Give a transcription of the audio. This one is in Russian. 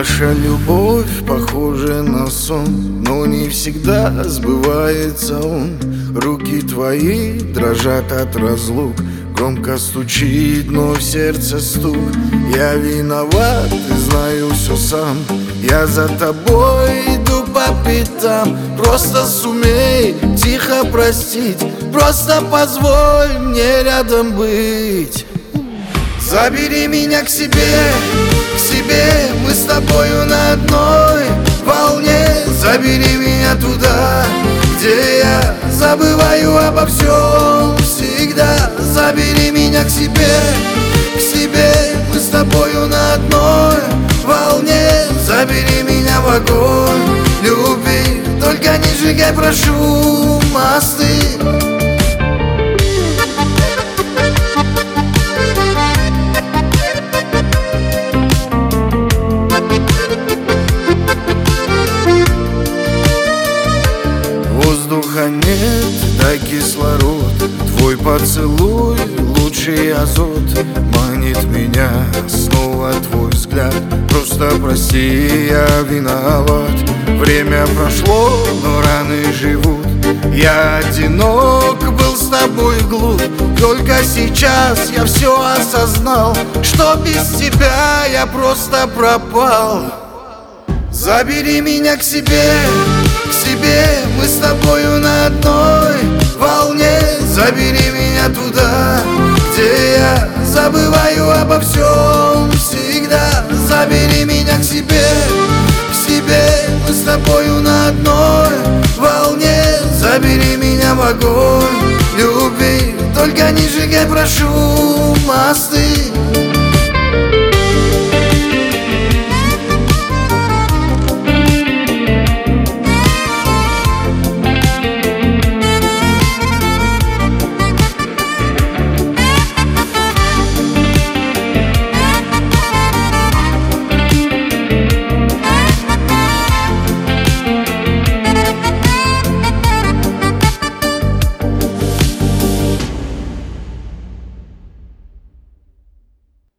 Наша любовь похожа на сон, но не всегда сбывается он. Руки твои дрожат от разлук, громко стучит, но в сердце стук. Я виноват и знаю все сам, я за тобой иду по пятам. Просто сумей тихо простить, просто позволь мне рядом быть. Забери меня к себе, мы с тобою на одной волне. Забери меня туда, где я забываю обо всем всегда. Забери меня к себе, мы с тобою на одной волне. Забери меня в огонь любви, только не сжигай, прошу, мосты. Воздуха нет, да кислород. Твой поцелуй лучший азот. Манит меня снова твой взгляд. Просто прости, я виноват. Время прошло, но раны живут. Я одинок, был с тобой глуп. Только сейчас я все осознал, что без тебя я просто пропал. Забери меня к себе, мы с тобою на одной волне. Забери меня туда, где я забываю обо всем всегда. Забери меня к себе, мы с тобою на одной волне. Забери меня в огонь любви, только не сжигай, прошу, мосты.